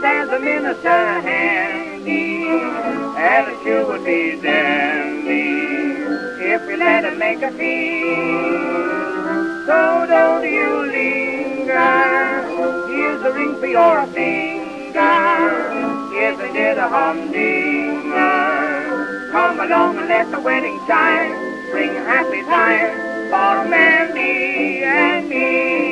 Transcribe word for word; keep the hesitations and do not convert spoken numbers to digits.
there's a minister handy, attitude would be dandy if you let him make a fee. So don't you linger, here's a ring for your finger, isn't it a humdinger? Come along and let the wedding chime, bring happy time for Mandy and me.